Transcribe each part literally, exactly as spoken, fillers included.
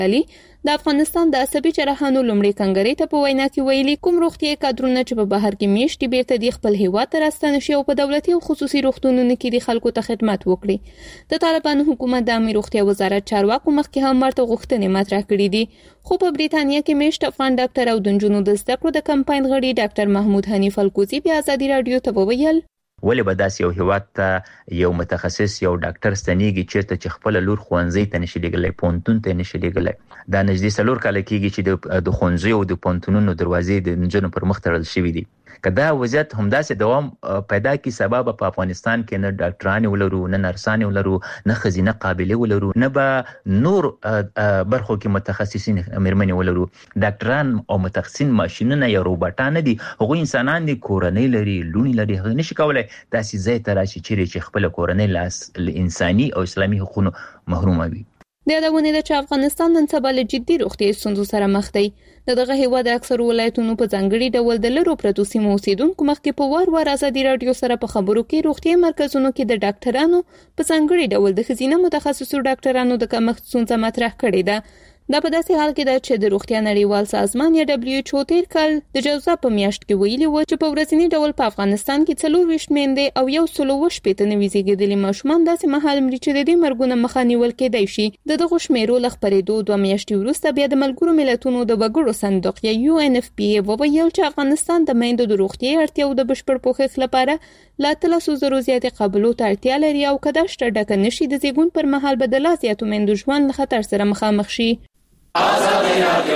علي د افغانستان د عصبي جراحانو لومړي کنګرې ته په وینا کې ویلي کوم روغتي کادرونه چې په بهر کې میشتي بیرته د خپل هیواد ته راستنه شي او په دولتي او خصوصي روغتونونو کې د خلکو ته خدمات وکړي د طالبانو حکومت د امیر روغتي وزارت چارواکو مخکې هم مرته غوښتنې مطرح کړې دي خو په بریتانیا کې میشت افغان ډاکټر او د نجونو د زده کړو د کمپاین غړي ډاکټر محمود حنیف الکوزي په ازادي رادیو ته وویل ولې به داسې یو هیواد ته یو متخصص یو ډاکټر ستنیږي چې ته خپل لور خوانځي ته نشي لګلای پونتون ته نشي لګلای دا نږدې سلور کال کېږي چې د خوانځي او د پونتونونو دروازې د نجونو پر مخ تړل شوې دي کدا وضعیت همداسې دوام پیدا کی سبب په افغانستان کې نه ډاکټران ولرو نه نرسان ولرو نه خزینه قابلیت ولرو نه به نور برخو کې متخصصین مېرمنې ولرو ډاکټران او متخصصین ماشينونه یا روباټان دي هغه انسانان دي کورنۍ لري لونی لري هغه نشي کولای داسې ځای ته راشي چې خپل کورنۍ لاس انساني او اسلامي حقوقو محروم وي د یادونه ده چې افغانستان نن سبا له جدي روغتي ستونزو سره مخ دی دغه هیواد اکثر ولایتونو په ځانګړي ډول د لرو پرتو سیمو اوسیدونکو مخکې په وار وار ازادي رادیو سره په خبرو کې روغتي مرکزونو کې د ډاکټرانو په ځانګړي ډول د خزینه متخصصو ډاکټرانو د کمښت ستونزه مطرح کړې ده دا په داسې حال کې ده چې د روغتیا نړیوال سازمان یا دبليو ایچ او تیر کال د جوزا په میاشت کې ویلي و چې په ورځنی ډول په افغانستان کې څلور ویشت میندې او یو سل او شپږ نوي زیږیدلي ماشومان داسې مهال مري چې د دې مرګونو مخه نیول کېدای شي د دغه شمیرو له خبرېدو دوه میاشتې وروسته بیا د ملګرو ملتونو د وګړو صندوق یا یو ان اف پی وویل چې افغانستان د میندو د روغتي اړتیاو د بشپړ پوښښ لپاره لا تلاسو زرو زیاتې قابلو ته اړتیا لري او کدا شته ډکه نشي د زیږون پر مهال به د لا زیاتو میندو ژوند له خطر سره مخامخ شي آزادی رادیو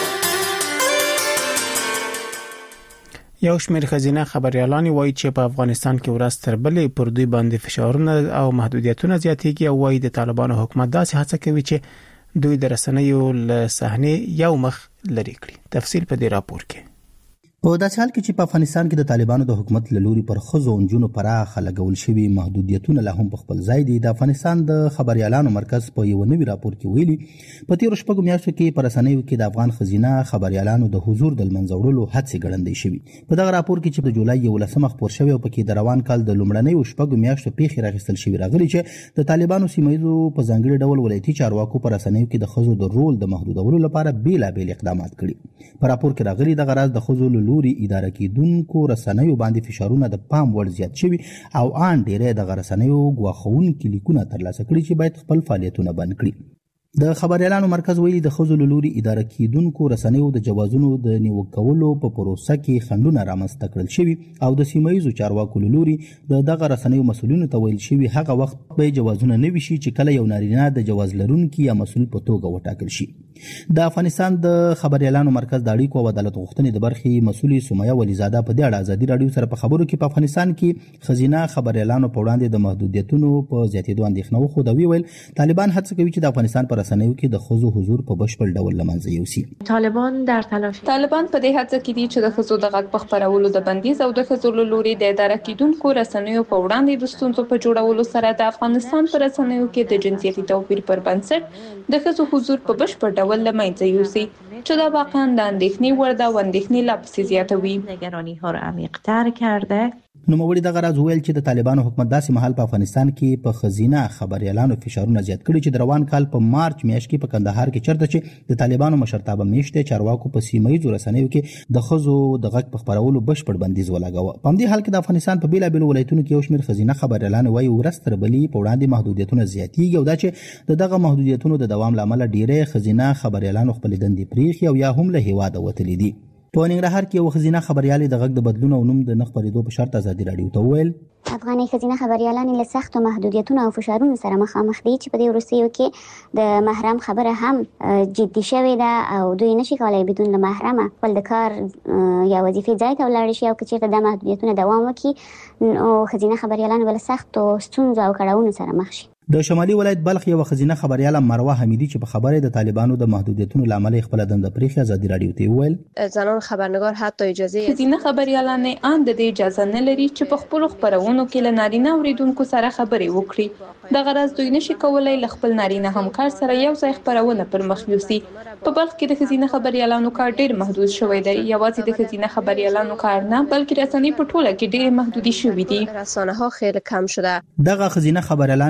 یو شمېر خزینه خبريالان وایي چې په افغانستان کې ورځ تر بلې پر دوی باندې فشارونه او محدودیتونه زیاتېږي او وایي د طالبانو حکومت داسې هڅه کوي چې دوی د رسنیو له صحنې یو مخ لري کړي تفصیل په دې راپور کې په داسې حال کې چې په افغانستان کې د طالبانو د حکومت له لوري پر ښځو او نجونو پراخه لګول شوي محدودیتونه لا هم په خپل ځای دي د افغانستان د خبريالانو مرکز په یو نوي راپور کې ویلي په تیرو شپږو میاشتو کې په رسنیو کې د افغان ښځینه خبريالانو د حضور د لمنځه وړلو هڅې ګړندۍ شوي په دغه راپور کې چې د جولای یولسمه خپور شوی او پکې د روان کال د لومړنیو شپږو میاشتو پیښې راغستل شوي راغلي چې د طالبانو سیمایي په ځانګړي ډول ولایتي چارواکو په رسنیو کې د ښځو د رول د محدودولو لپاره بیلابیل اقدامات کړي په راپور کې راغلي د غرض د ښځو له لوري اداره کېدونکو رسنیو باندې فشارونه د پام وړ زیات شوي او آن ډیری د رسنیو ګواښونکي لیکونه ترلاسه کړي چې باید خپل فعالیتونه بند کړي د خبريالانو مرکز ویلي د ښځو له لوري اداره کېدونکو رسنیو د جوازونو د نیوکه کولو په پروسه کې خنډونه رامنځته کړل شوي او د سیمایي چارواکو له لوري د دغه رسنیو مسؤلینو ته ویل شوي هغه وخت به جوازونه نه وي شي چې کله یو نارینه د جواز لرونکي یا مسؤل په توګه وټاکل شي د افغانستان د خبريالانو مرکز د اړیکو او عدالت غوښتنې د برخې مسؤلې سمیه ولیزاده په دې اړه ازادي رادیو سره په خبرو کې په افغانستان کې خزینه خبريالانو په وړاندې د محدودیتونو په زیاتېدو اندېښنه وښوده ویل طالبان هڅه کوي چې د افغانستان په رسنیو کې د ښځو حضور په بشپړ ډول لمنځه یوسي طالبان در تلاش طالبان په دې هڅه کې دي چې د ښځو د غږ په خپرولو د بندیز او د ښځو له لوري د اداره کېدونکو رسنیو په وړاندې د ستونزو په جوړولو سره د افغانستان په رسنیو کې د جنسیتي توپیر پر بنسټ د ښځو حضور په بشپړ ډول لمنځه یوسي چې دا واقعا د اندېښنې وړ ده او اندېښنې لا پسې زیاتوي نگرانی‌ها را عمیق‌تر کرده نوموړي دغه راز ویل چې د طالبانو حکومت داسې مهال په افغانستان کې په خزینه خبريالانو فشارونه زیات کړي چې د روان کال په مارچ میاشت کې په کندهار کې چرته چې د طالبانو مشرتابه میشته چارواکو په سیمایي رسنیو کې د ښځو د غږ په خبرولو بشپړ بندیز ولګاوه په همدې حال کې د افغانستان په بیلابیلو ولایتونو کې یو شمېر خزینه خبريالانو وايي ورځ تر بلې په وړاندې محدودیتونه زیاتېږي او دا چې د دغه محدودیتونو د دوام لامل ډیره خزینه خبريالانو خپل دندې پریخي او یا هم له هیواده وتلي دي په ننګرهار کې یو خزینه خبريالي د غږ د بدلون او نوم د نخ پریدو په شرط ازادي رادیو ته ویل افغاني خزینه خبريالان له سخت محدودیتونو او فشارونو سره مخامخ دي چې په دې وروستیو کې د محرم خبره هم جدي شوې ده او دوی نشي کولای بدون له محرمه خپل د کار یا وظیفې ځای ته ولاړ شي او که چیرته د محدودیتونو دوام وکړي نو خزینه خبريالان ول سخت ستونزو او کړاوونو سره مخ شي د شمالي ولایت بلخ یو خزینه خبرياله مروه حمیدی چې په خبره د طالبانو د محدودیتونو لامل خپل دنده پریخي ازادي رادیو ته ویل زنان خبرنگار حتی اجازه خزینه خبريالان نه اند د اجازه نه لري چې په خپل خبرونو کې له نارینه اوریدونکو سره خبرې وکړي د غرض دوی نشي کولای ل خپل نارینه همکار سره یو ځای خبرونه پر مخ یوسي په بلخ کې د خزینه خبريالانو کار ډیر محدود شوی دی یوازې د خزینه خبريالانو کار نه بلکې رسنۍ په ټوله کې ډیر محدودي شوې دي رسانه ها خیلی کم شده دغه خزینه خبريالان له نړیوال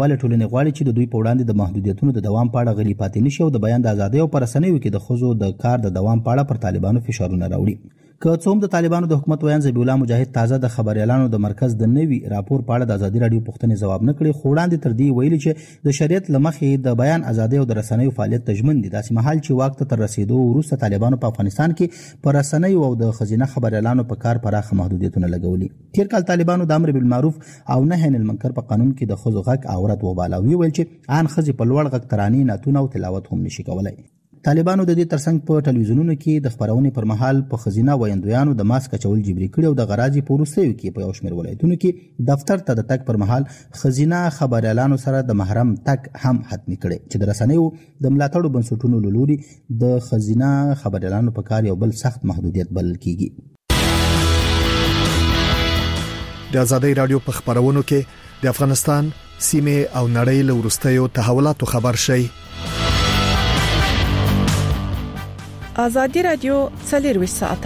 نړیوال ټولنې غواړي چې د دوی په وړاندې د محدودیتونو د دوام په اړه غلي پاتې نشي او د بیان د ازادۍ او پر رسنیو کې د ښځو د کار د دوام په اړه پر طالبانو فشارونه راوړي. که څوم د طالبانو د حکومت ویان ذبیح الله مجاهد تازه د خبريالانو د مرکز د نوي راپور په اړه د ازادي رادیو پوښتنې ځواب نه کړي، خو وړاندې تر دې ویلي چې د شریعت لمخې د بیان ازادي او د رسنیو فعالیت تضمین دي. داسې مهال چې واک ته تر رسیدو وروسته طالبانو په افغانستان کې پر رسنیو او د خزینه خبريالانو په کار پراخه محدودیتونه لګولي. تیر کال طالبانو د امر بالمعروف او نهي عن المنکر په قانون کې د ښځو غږ عورت وباله او ویل چې ان ښځې په لوړ غږ ترانې، نعتونه او تلاوت هم نشي کولای. طالبانو د دې ترڅنګ په ټلویزیونونو کې د خبرونې پر مهال په خزینه ویندویانو د ماسک چول جبري کړي او د غراجي په وروستیو کې په یو شمېر ولایتونو کې دفتر ته د تګ پر مهال خزینه خبريالانو سره د محرم تګ هم حتمی کړي چې د رسنیو د ملاتړو بنسټونو له لوري د خزینه خبريالانو په کار یو بل سخت محدودیت بلل کیږي. د ازادۍ رادیو په خبرونو کې د افغانستان سیمه او نړۍ له وروستیو تحولاتو خبر شي. ازادي رادیو څلور ساعته.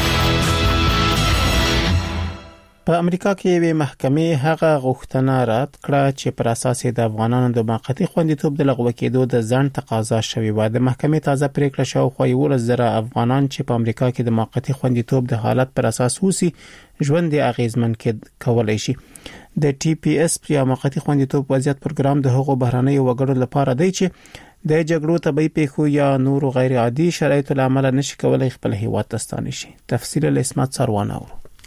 په امریکا کې یوه محکمې هغه غوښتنه رد کړه چې پر اساس د افغانانو د موقتی خوندیتوب د لغوه کېدو د ځنډ تقاضا شوې و. د محکمې تازه پریکړه شاوخوا یو زره افغانان چې په امریکا کې د موقتی خوندیتوب د حالت پر اساس وسی ژوند د اغیزمن کې کولای شي. د ټي پی اس یا موقتی خوندیتوب وضعیت پروګرام د هغو بهراني وګړو لپاره دی چې د جګړو طبي پیښو یا نور غیر عادي شرایطو لامل نشي کولای خپل هیواد ته ستانه شي. تفصیل له اسمت سروانه.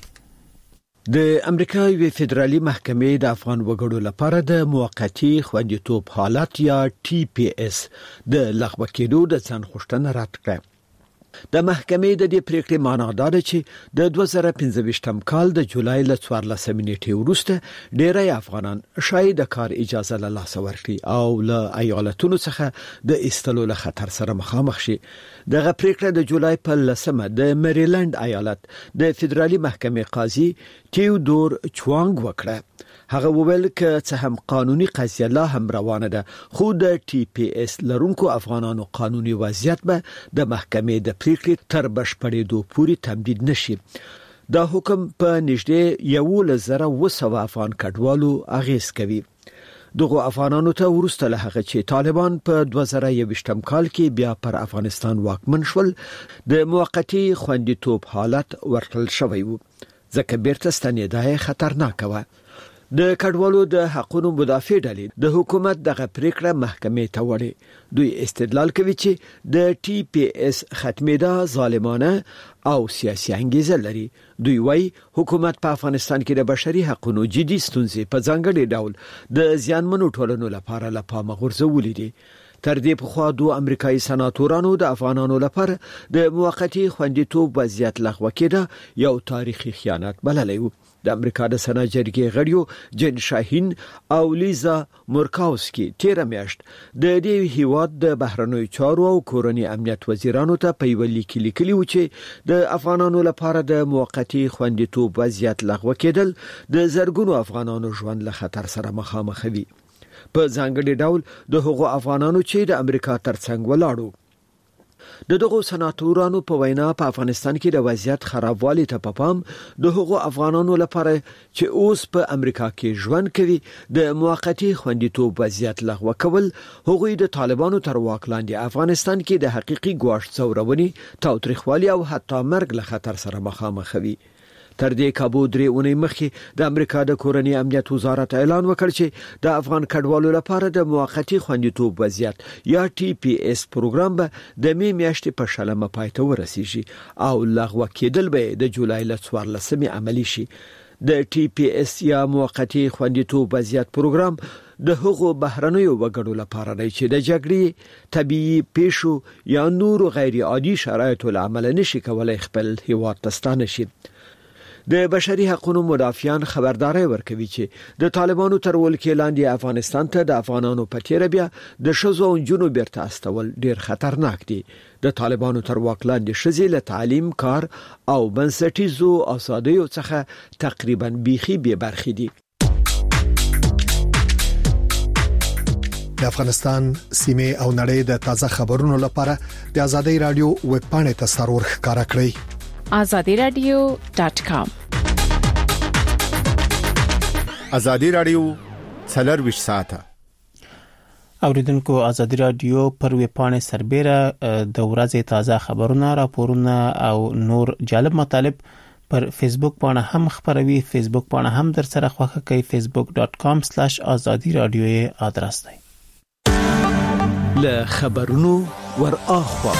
د امریکا یو فدرالي محکمې د افغان وګړو لپاره د موقتی خوندیتوب حالت یا ټي پی اس د لغوه کېدو د ځان غوښتنه رد کړه. د محکمې د دې پریکړې معنا دا ده چې د دوه زره پنځه کال د جولای ل څوارلسمې نیټې وروسته ډېری افغانان شاید د کار اجازه له لاسه ورکړي او له ایالتونو څخه د ایستلو له خطر سره مخامخ شي. دغه پریکړه د جولای په لسمه د میریلند ایالت د فدرالي محکمې قاضي تیودور چوانګ وکړه. هغه وویل ک چې هم قانوني قضیه لا هم روانه ده، خو د ټي پی اس لرونکو افغانانو قانوني وضعیت به د محکمې د پریکړې تر بشپړېدو پورې تمدید نشي. دا حکم په نږدې یو زره و سوه افغان کډوالو اغیز کوي. دغه افغانانو ته ورسته له هغه چې طالبان په دوه زره یوویشتم کال کې بیا پر افغانستان واکمن شول د موقتی خوندیتوب حالت ورکړل شوی و، ځکه بیرته ستنېدای خطرناک و. د کډوالو د حقوقو مدافع ډلې د حکومت دغه پریکړه محکمې ته وړي. دوی استدلال کوي چې د ټي پی اس ختمېدا ظالمانه او سیاسي انګیزه لري. دوی وايي حکومت په افغانستان کې د بشري حقوقو جدي ستونزې په ځانګړي ډول د زیانمنو ټولنو لپاره له پامه غورځولې دي. تر دې په خوا دوه امریکایي سناتورانو د افغانانو لپاره د موقتی خوندیتوب وضعیت لغوه کېده یو تاریخي خیانت بللی و. د امریکا د سنا جرګې غړیو جن شاهین او لیزا مورکاوسکی تیر میاشت د دې هیواد د بهرنیو چارو او کورنی امنیت وزیرانو ته په یو لیک لیکلی و چې د افغانانو لپاره د موقتی خوندیتوب وضعیت لغوه کېدل د زرګونو افغانانو ژوند له خطر سره مخامخ وي. په ځانګړي ډول د هغو افغانانو چې د امریکا ترڅنګ ولاړو. د دغو سناتورانو په وینا په افغانستان کې د وضعیت خرابوالي ته په پام د هغو افغانانو لپاره چې اوس په امریکا کې ژوند کوي د موقتی خوندیتوب وضعیت لغوه کول هغوی د طالبانو تر واک لاندې افغانستان کې د حقيقي ګواښ څورونې تاوتریخوالي او حتی مرګ له خطر سره مخامخ وي. تر دې کابو درې اونۍ مخکې د امریکا د کورنی امنیت وزارت اعلان وکړ چې د افغان کډوالو لپاره د موقتی خوندیتوب وضعیت یا ټي پی اس پروګرام به د می میاشتې په شلمه پای ته ورسیږي او لغوه کېدل به د جولای ل څوارلسمې عملی شي. د ټي پی اس یا موقتی خوندیتوب وضعیت پروګرام د هغو بهرنیو وګړو لپاره دی چې د جګړې، طبيعي پیښو یا نور غیر عادي شرایطو له امله نشي کولای خپل هیواد ته ستانه شي. د بشري حقوقو مدافعان خبرداري ورکوي چې د طالبانو تر ولکې لاندې افغانستان ته د افغانانو په تیر بیا د شذو او جنو بیرته استول ډیر خطرناک دي. د طالبانو تر واک لاندې شذې له تعلیم، کار او بنسټیزو آزادیو څخه تقریبا بیخي بې برخې دي. د افغانستان سیمه او نړۍ د تازه خبرونو لپاره د ازادۍ رادیو ویب پاڼې ته سرور ښکارا کړئ. azadi radio dot com. ازادي رادیو څلور ویشت ساعته اوریدونکو ازادي رادیو پر ویب پاڼې سربېره د ورځې تازه خبرونه، راپورونه او نور جالب مطالب پر فیسبوک باندې هم خبروي. فیسبوک باندې هم در سره خوښه کوي facebook dot com slash azadi radio آدرس دی. له خبرونو ور اخوا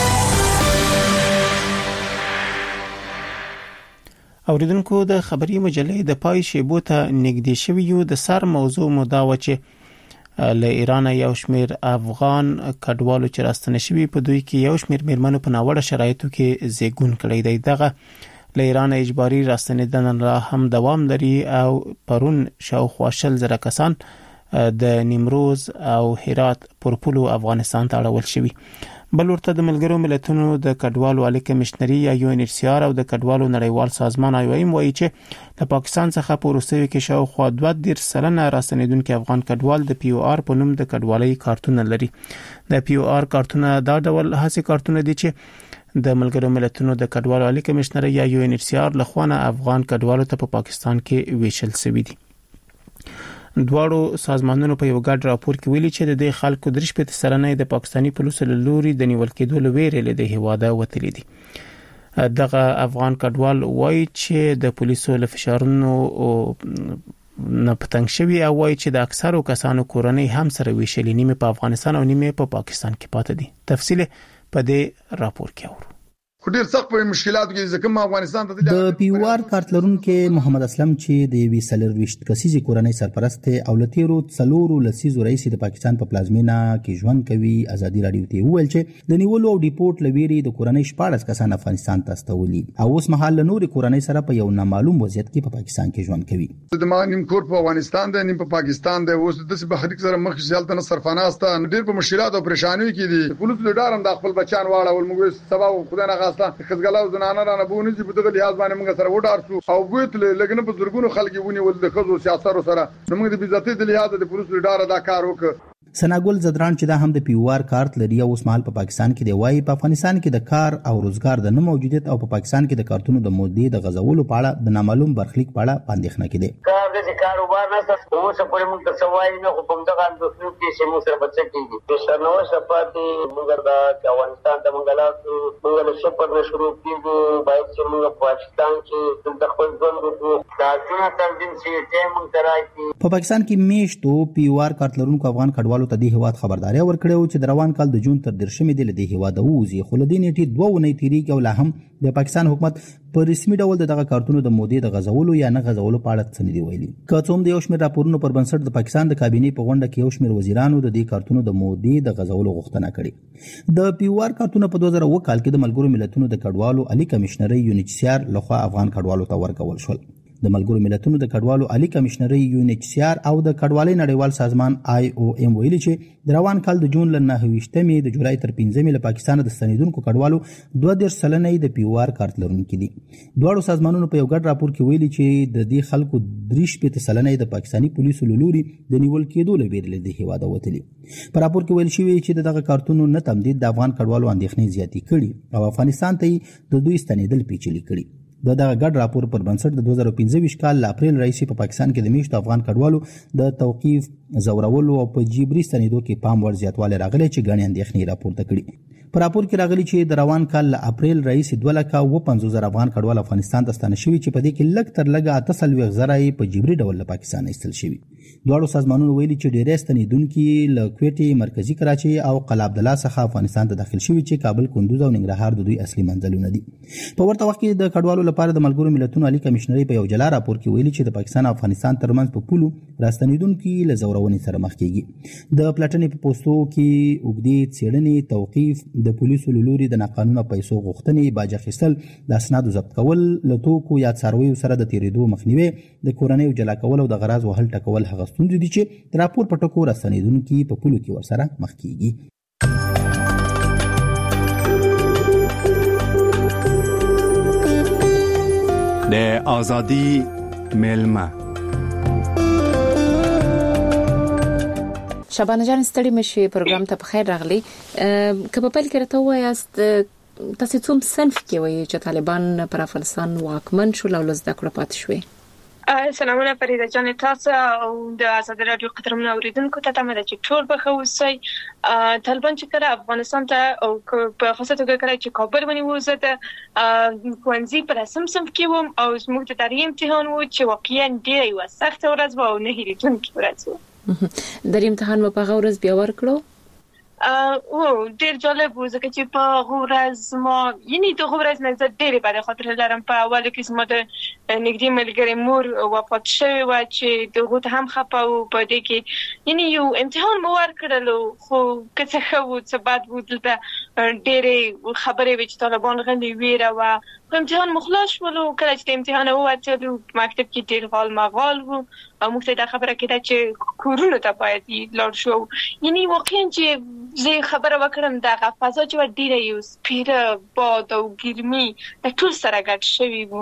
اوریدونکو د خبري مجلې د پای شیبو ته نږدې شوی یو. د سر موضوع مدا و چې له ایران یو شمیر افغان کډوالو چې راستنه شوی په دوی کې یو شمیر میرمنو په ناوړه شرایطو کې زیږون کړی دی. دغه له ایران اجباري راستنیدن لا هم دوام لري او پرون شاوخوا شل زره کسان د نیمروز او هرات پر پولو افغانستان ته اړول شوی. بل ورته د ملګرو ملتونو د کډوالو عالی کمشنري یا یو ان ایچ سی آر او د کډوالو نړیوال سازمان آی او ایم وایي چې د پاکستان څخه په روسیې کې شاوخوا دوه دېرش سلنه راستنیدونکو افغان کډوال د پی او آر په نوم د کډوالۍ کارتونه لري. د پی او آر کارتونه دا ډول هڅې کارتونه دي چې د ملګرو ملتونو د کډوالو عالی کمشنري یا یو ان ایچ سی آر لخوا افغان کډوالو ته په پاکستان کې ویشل شوی دي. دواړو سازمانونو په یو ګډ راپور کې ویلي چې د دې خلکو درش په سرنه د پاکستانی پولیسو له لوري د نیول کېدو لویرې له هواده وتلې دي. دغه افغان کډوال وایي چې د پولیسو له فشارونو نه پتنګ شوی او وایي چې د اکثرو کسانو کورنۍ هم سره ویشلې، نیمه په افغانستان او نیمه په پاکستان کې پاتې دي. تفصیل په دې راپور کې اورو. خو ډیر سخت په مشکلاتو کې ځکه ما افغانستان ته د پی او آر کارت لرونکو محمد اسلم چې د وی سلر وشت کسيزي کورنۍ سرپرست او لتیرو څلورو لسیزو رئیس د پاکستان په پلازمینا کې ژوند کوي. ازادي رادیو ته ویل چې د نیولو او ډیپورت لویری د کورنۍ شپږ کسان افغانستان ته استولي او اوس مهال نور کورنۍ سره په یو نامعلوم وضعیت کې په پاکستان کې ژوند کوي. د ما نیم کور په افغانستان دی، نیم په پاکستان دی. اوس د بحریک سره مخ شالته نه صرفاناسته ډیر په مشکلات او پریشانیو کې دي. پولیس له ډارم د خپل بچان واړه ول موږ سبا خدای نه غاسته خزګلا زنانه را نه بونی چې په دغه لحاظ باندې موږ سره وډار شو او بوت لګنه په زرګونو خلک ونی ول د خزو سیاستو سره موږ د بیزاتي د لحاظ د پولیسو ډار ادا کار وکړ. سناګل زدران چې دا هم د پی او آر کارت لري او اوس مهال په پاکستان کې دی، وايي په افغانستان کې د کار او روزګار د نه موجودیت او په پاکستان کې د کارتونو د مودې د غزولو په اړه د نامعلوم برخلیک په اړه اندېښنه کړي. کار د کاروبار نه څه اوسه پرې موږ ته سوای نه خو په دغه اندوسنو کې چې موږ سره بچی کېږي د شنو شپاتي موږ د افغانستان د منګلاتو موږ له شپږ نه شروع کېږو باید چې موږ په پاکستان کې د خپل ژوند وکړو. دا څنګه تنظیم شي چې موږ ترایي په پاکستان کې میشتو پی او آر کارت لرونکو افغان کډوالو ته د هیواد خبرداري ورکړې چې د روان کال د جون تر درشمې د لدې هیواد ووزي. خو لدې نیټه دوه ونې تیریږي او لا هم د پاکستان حکومت په رسمي ډول دغه کارتونو د مودې د غزولو یا نه غزولو په اړه څه نه دی ویلي. که څوم د یو شمېر راپورونو پر بنسټ د پاکستان د کابینې په غونډه کې یو شمېر وزیرانو د دې کارتونو د مودې د غزولو غوښتنه کړې. د پی او آر کارتونو په دوه زره اووه کال کې د ملګرو ملتونو د کډوالو عالی کمشنري یو ان ایچ سی آر لخوا افغان کډوالو ته ورکول شول. د ملګرو ملتونو د کډوالو عالی کمشنري یو ان ایچ سی آر او د کډوالۍ نړیوال سازمان آی او ایم ویلي چې د روان کال د جون ل نهه ویشتمې د جولای تر پنځمې له پاکستان د ستنیدونکو کډوالو دوه دېرش سلنه د پی او آر کارت لرونکي دي. دواړو سازمانونو په یو ګډ راپور کې ویلي چې د دې خلکو درې شپږ سلنه د پاکستانی پولیسو له لوري د نیول کېدو لپاره له هیواده وتلي. په راپور کې ویل شوی چې دغه کارتونو نه تمدید د افغان کډوالو اندېښنې زیاتې کړي او افغانستان ته د دوی ستنیدل پیچلي کړي. د دغه ګډ راپور پر بنسټ د دوه زره پنځه کال ل اپریل رئیس په پاکستان کې د میشتو افغان کډوالو د توقيف زورولو او په جبري ستنیدو کې پام ور زیاتواله راغلی چې غني اندېښنې راپورته کړي. په راپور کې راغلي چې د روان کال ل اپریل رئیس دوه لک او پنځوس زره افغان کډوال افغانستان ته ستنه شوي چې په دې کې لږ تر لږه اته سلوي غزرای په جبري ډول له پاکستان ایستل شوي. دواړو سازمانونو ویلي چې ډېر ستنیدونکو له کوټي مرکزی کراچي او قلعه عبدالله څخه افغانستان ته داخل شوي چې کابل، کندوز او ننګرهار د دوی اصلي منځلونه دي. په ورته وخت کې د کډوالو لپاره د ملګرو ملتونو عالی کمشنري په یو جلا راپور کې ویلي چې د پاکستان او افغانستان ترمنځ په پولو راستنیدونکو له زورونې سره مخ کیږي. د پلاټنې په پوسټو کې وګړي څېړنې، توقيف، د پولیسو له لوري د ناقانونه پیسو غوښتنې، باج اخیستل، د اسنادو ضبط کول، لټوکو یا څارویو سره د تیریدو مخنیوي، د کورنۍ جلا کول او د غراض وهل ټکول هغه ستونزې دي چې د راپور په ټکو راستنیدونکو په پولو کې ورسره مخ کیږي. د ازادي ملما شبانه جان ستړي مشي پروګرام ته بخیر راغلی. که په پیل کې راته وایاست تاسو څوم صنف کې وایي چې طالبان پر افغانستان واکمن شول او لزده کړه پات شوي؟ سلامونه فریده جان تاسو او د آزاد رادیو قدرمن اوریدونکو ته تمه ده چې ټول به ښه اوسئ. طالبان چې کله افغانستان ته او په خاصه توګه کله چې کابل ونیو زه د ښوونځي په رسم صنف کې وم او زموږ د تاریخ امتحان و چې واقعا ډېره یوه سخته ورځ وه او نه هېرېدونکې ورځ وه. درې امتحان مو په هغه ورځ بیا ورکړو؟ او ډېر جالب و ځکه چې په هغه ورځ ما یعنې د هغه ورځ نه زه ډېرې بدې خاطرې لرم. په اولو کې زما د نږدې ملګرې مور وفات شوې وه چې د هغو ته هم خفه وو. په دې کې یعنې یو امتحان مو ورکړلو خو که څه ښه وو څه بد وو دلته ډېرې خبرې وې چې طالبان غلې ویره وه. په امتحان مو خلاص شولو. کله چې د امتحان ووتلو مکتب کې ډېر غال مغال وو او موږ ته دا خبره کېده چې کورونو ته باید لاړ شو. یعنې واقعا چې زه خبره وکړم دغه فضا چې وه ډېره یو سپېره باد او ګرمي د ټول سره ګډ شوي وو.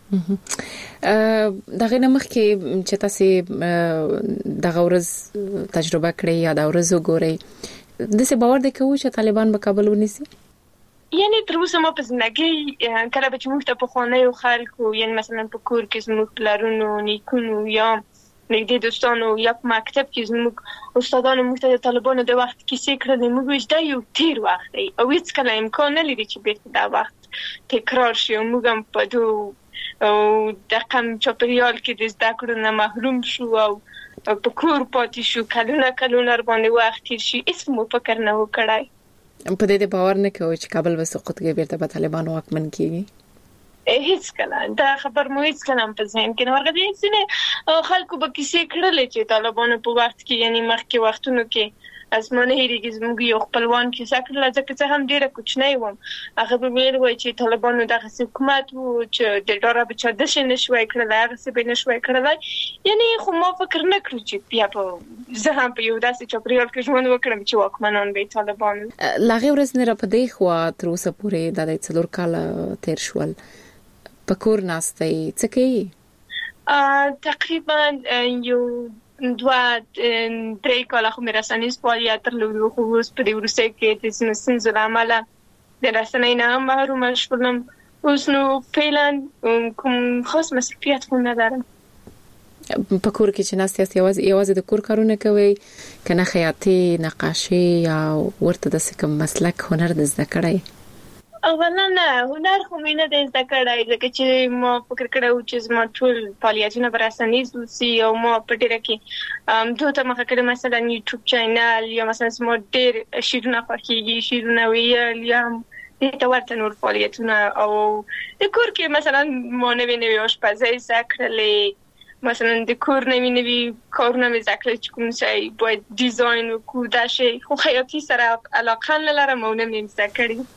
د هغې نه مخکې چې تاسې دغه ورځ تجربه کړئ یا دا ورځ وګورئ داسې باور دی کوو چې طالبان به کابل ونیسي؟ یعنې تر اوسه ما په زندګۍ کله به چې موږ ته پخوانیو خلکو یعنې مثلا په کور کې زموږ پلرونو نیکونو یا نږدې دوستانو یا په مکتب کې زموږ استادانو موږ ته د طالبانو د وخت کیسې کړلې موږ وایو دا یو تېر وخت دی او هېڅکله امکان نه لري چې بېرته دا وخت تکرار شي او موږ هم په دو دقم چاپریال کې د زده کړو نه محروم شو او په کور پاتې شو. کلونه کلونه ورباندې وخت تېر شي هېڅ مو فکر نه و کړی. په دې د باور نه کوئ چې کابل به سقوط کوي بېرته به طالبان واکمن کېږي؟ هېڅکله دا خبر مو هېڅکله هم په ذهن کې نه ورغلی. ځینې خلکو به کیسې کړلې چې طالبانو په وخت کې یعنې مخکې وختونو کې زما نه هېرېږي زموږ یو خپلوان کیسه کړله ځکه څه هم ډېره کوچنی وم. هغه به ویل وای چې طالبانو دغسې حکومت و چې د ډاره به چا داسې نه شوی کړلی هغسې به یې نه شوی کړلی. یعنې خو ما فکر نه کړو چې بیا به زه هم په یو داسې چاپریال کې ژوند وکړم چې واکمنان به یې طالبان. له هغې ورځ نه را په دې خوا تر اوسه پورې دا د څلور کاله تېر شول په کور ناستئ څه کوي؟ تقریبا یو دوه درې کاله خو مې رسنیز فعالیت درلودو خو اوس په دې وروستیو کې د ځینو ستونزو له امله د رسنۍ نه هم محرومه شولم. اوس نو فعلا کوم خاص مصروفیت خو نه لرم. په کور کې چې ناست یاست یوازې یوازې د کور کارونه کوئ که نه خیاطي نقاشي یا ورته داسې کوم مسلک هنر د زده کړی؟ اولا نه هنر خو مې نه دی زده کړی ځکه چې ما فکر کړی و چې زما ټول فعالیتونه به رسنیز اوسي او ما په ډېره کې دو ته مخه کړې مثلا یوټیوب چینل یا مثلا زما ډېر شعرونه خوښېږي شعرونه ویل یا دې ته ورته نور فعالیتونه او د کور کې مثلا ما نوې نوې اشپزۍ زده کړلې مثلا د کور نوې نوې کارونه مې زده کړل چې کوم شی باید ډیزاین وکړو دا شی خو خیاطي سره علاقه نه لرم او نه مې زده کړې.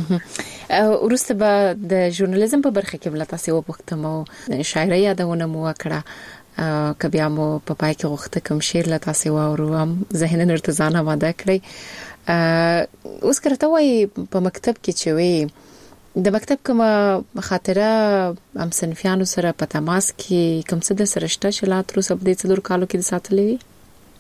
وروسته به د ژورنالیزم په برخه کې بل تاسو وپوښتم او شاعري یادونه مو وکړه که بیا مو په پای کې غوښته کوم شعر له تاسو واورو هم ذهنن ارتزان آماده کړئ. اوس کرته وای په مکتب کې چې وي د مکتب کومه خاطره هم صنفیانو سره په تماس کې کوم څه د سره شته چې لا تر اوسه په دې څلور کالو کې د ساتلې وي؟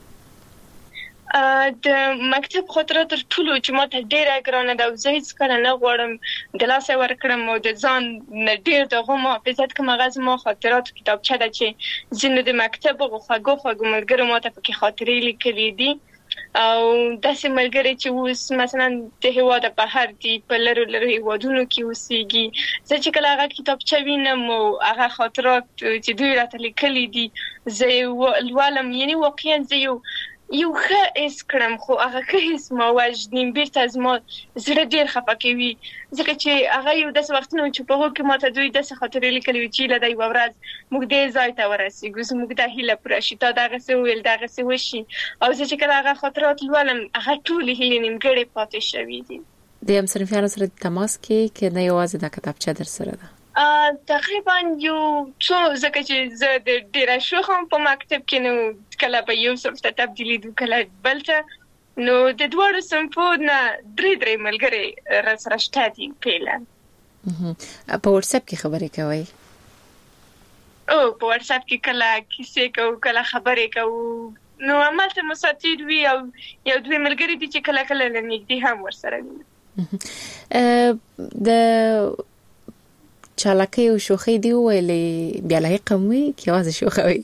د مکتب خاطره تر ټولو چې ما ته ډېره ګرانه ده او زه هېڅکله نه غواړم د لاسه ورکړم او د ځان نه ډېر د هغو محافظت کړم. هغه زما خاطراتو کتابچه ده چې ځینو د مکتب هغو خوږو خوږو ملګرو ما ته پکې خاطرې لیکلي دي او داسې ملګري چې اوس مثلا د هېواده بهر دي په لرو لرو هېوادونو کې اوسېږي. زه چې کله هغه کتابچه وینم او هغه خاطرات چې دوی راته لیکلي دي زه یې لولم یعنې واقعا زه یو یو ښه حس کړم خو هغه ښه حس ما وژني بېرته زما زړه ډېر خفه کوي ځکه چې هغه یو داسې وختونه و چې په هغو کې ما ته دوی داسې خاطرې لیکلي وي چې هیله ده یوه ورځ موږ دې ځای ته ورسېږو زموږ دا هیله پوره شي تا دغسې وویل دغسې وشي او زه چې کله هغه خاطرات لولم هغه ټولې هیلې نیمګړې پاتې شوي دي. د همصنفیانو سره د تماس کې که نه یوازې دا کتابچه در سره ده؟ تقریبا یو څو ځکه چې زه د ډېره شوخ هم په مکتب کې نو کله به یو صنف ته تبدیلېدو کله بل ته نو د دواړو صنفو نه درې درې ملګرې راسره شته دي فعلا. په واتساپ کې خبرې کوئ؟ او په واتساپ کې کله کیسې کوو کله خبرې کوو نو همالته مساتیر وي او یو دوی ملګري دي چې کله کله له نږدې هم ورسره وي. د چالاکی او شوخی دی ویلې بیا لای قومي کې واځ شوخوي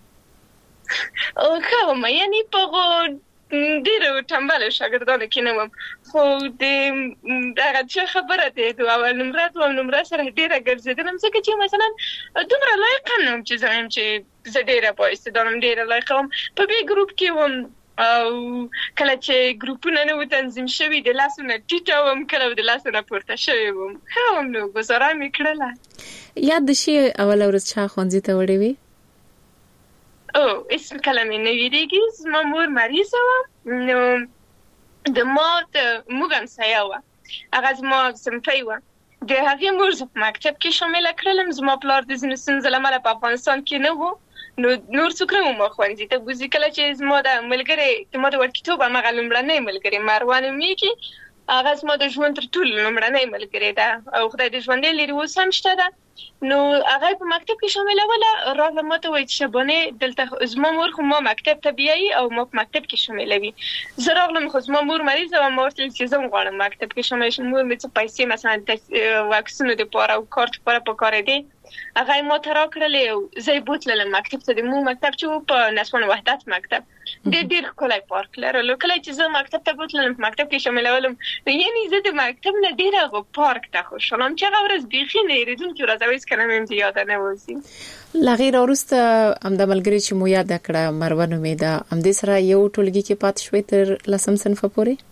او کوم یعنی په ډیرو تمبل شاګردانو کې نه وم خو د هغه څه خبره ده دوه اول نمبر دوه نمبر سره ډیره ګرځیدم ځکه چې مثلا دومره لایق نوم چې زم چې زه ډیره پوهیږم دونم ډیره لایق وم په بي ګروپ کې وم او کله چې ګروپونه نو تنظیم شوي د لاسونو ټیټه وم کله د لاسونو پورته شوي وم هم نو گزاره میکړله یاد شي اول ورځ چا خونځي ته وړې وي او اسم کلمه نویریږي زما مور مریضه وه نو د ما د موږ همسایه وه هغه زما صنفی وه د هغې مور زه په مکتب کې شامله کړلم زما پلار د ځینو ستونزو له امله په افغانستان کې نه و نو نور څوک نه وو ما ښوونځي ته بوځي کله چې زما د ملګرې د ما د وړکیتوب همغه لومړنۍ ملګرې مروه نومیږي هغه زما د ژوند تر ټولو لومړنۍ ملګرې ده او خدای د ژوندۍ لري اوس هم شته ده نو هغه په مکتب کې شاملوله راغله ما ته وایي چې شبانې دلته زما مور خو ما مکتب ته بیایي او ما په مکتب کې شاملوي زه راغلم خو زما مور مریضه وه ما ورته ویل چې زه هم غواړم مکتب کې شامل شم مور مې څه پیسې مثلا واکسینو دپاره او کارت دپاره پکارېدې هغه یې ما ته راکړلې او زه یې بوتللم مکتب ته د مو مکتب چې و په نسوان وحدت مکتب ډېر ډېر ښکلی پارک لرلو کله چې زه مکتب ته بوتللم په مکتب کې شاملولم نو یعنې زه د مکتب نه ډېر هغه پارک ته خوشحاله وم چې هغه ورځ بیخي نه هېرېدونکې ورځ او هېڅکله مې هم د یاده نه وځي له هغې راوروسته همدا ملګرې چې مو یاده کړه مروه نومېده همدې سره یو ټولګي کې پاتې شوې تر لسم صنفه پورې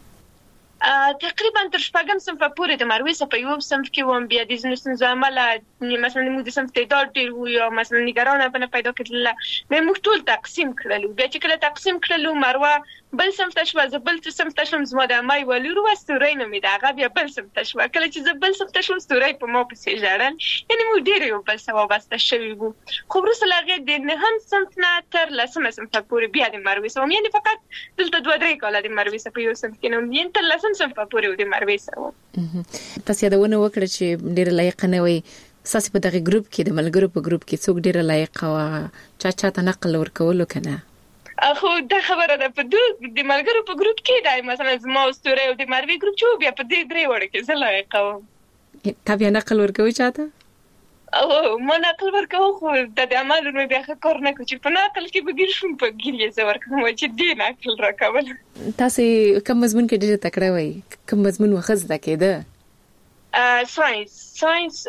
تقریبا تر شپږم صنفه پورې د مروې څخه په یو صنف کې وم بیا د ځینو ستونزو امله مثلا موږ د صنف تعداد ډېر وو یا مثلا نګرانه به نه پیدا کېدله بیا موږ ټول تقسیم کړلو بیا چې کله تقسیم کړلو مروه بل صنف ته شوه زه بل صنف ته شوم زما د امه یوه لور وه ستورۍ نومېده هغه بیا بل صنف ته شوه کله چې زه بل صنف ته شوم ستورۍ په ما پسې ژړل یعنې موږ ډېر یو بل سره وابسته شوي وو خو وروسته له هغې د نهم صنف نه تر لسمه صنفه پورې بیا د مروې سره وم یعنې فقط دلته دوه درې کاله د مروې سره په یو صنف کې نه وم یعنې تر لسم صنفه پورې د مروې سره وم تاسو یادونه وکړه چې ډېره لایقه نه وئ ستاسو په دغه ګروپ کې د ملګرو په ګروپ کې څوک ډېره لایقه وه چا چاته نقل ورکولو که نه خو دا خبره ده په د ملګرو په ګروپ کې دی مثلا زما او ستورۍ او د مروې ګروپ چې و بیا په دې درې وړو کې زه لایقه وم تا بیا نقل ورکوي چاته او ما نقل ورکوم خو د د عمل مې بیا ښه کار نه کړو چې په نقل کې به ګیر شوم په ګیر یې زه ورکوم چې دې نقل راکول تاسې کوم مضمون کې ډېره تکړه وئ کوم مضمون مو ښه زده کېده ساینس ساینس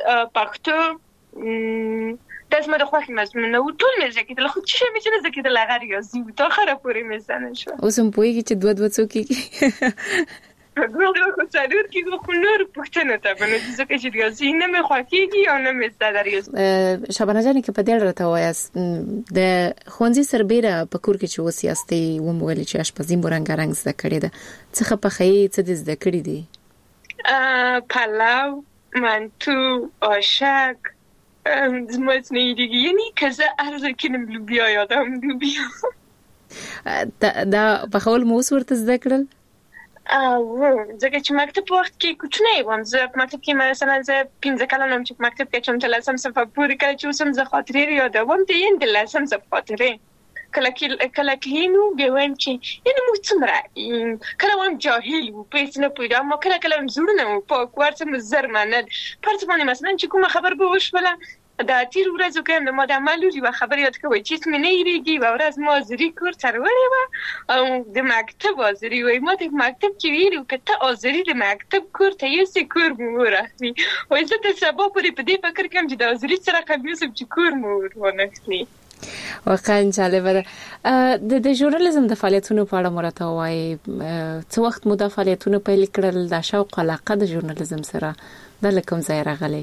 پښتو دا زما د خوښې مضمون نه و ټول مې زده کېدل خو څه شی مې چې نه زده کېدل هغه ریاضي و تر اخره پورې مې زده نه شوه اوس هم پوهېږي چې دوه دوه څو کېږي دوه دوه خو څلور کېږي خو نورو پوښتنو ته به نه ځکه چې ریاضي نه مې خوښېږي او نه مې زده ده ریاضي شبانه جانې که په دې اړه راته ووایاست د ښوونځي سربېره په کور کې چې اوس یاستئ ومو ویلې چې اشپزي مو رنګارنګ زده کړې ده څه ښه پخوئ څه دې زده کړي دي پلو منتو آشک زما نهیدگی یعنی که زه عرضه کنم لوبیا یادم لوبیا دا پخول مو اوس ورته زده کړل ځکه چې مکتب په وخت کې کوچنی وم زه په مکتب کې مثلا زه پنځه کلن وم چې په مکتب کې چم تر لسم صنفه پورې کله چې اوس هم زه خاطرې یادوم د یعنې د لسم صنف خاطرې کله کله کلینو بیا وایم چې یعنې موږ څومره کله وایم جاهل وو په هېڅ نه پوهېدو اما کله کله وایم زړونه مو پاک وو هر څه مو زر منل په هر څه باندې مثلا چې کومه خبر به وشوله د تېرو ورځو کې هم د ما د عمل لور یوه خبره یاد کوئ چې هېڅ مې نه هېرېږي یوه ورځ ما آذري کور ته راوړې وه او د مکتب آذري وایي ما د مکتب کې ویلي وو که ته آذري د مکتب کور ته یوسې کور مو ورخلي وایي زه تر سبا پورې په دې فکر کوم چې د آذري څه رقم یوسم چې کور مو ورانخلي واقعا جالبه ده د ژورنالیزم د فعالیتونو په اړه مو راته ووایي څه وخت مو دا فعالیتونه پیل کړل دا شوق علاقه د ژورنالیزم سره دا له کوم ځایه راغلی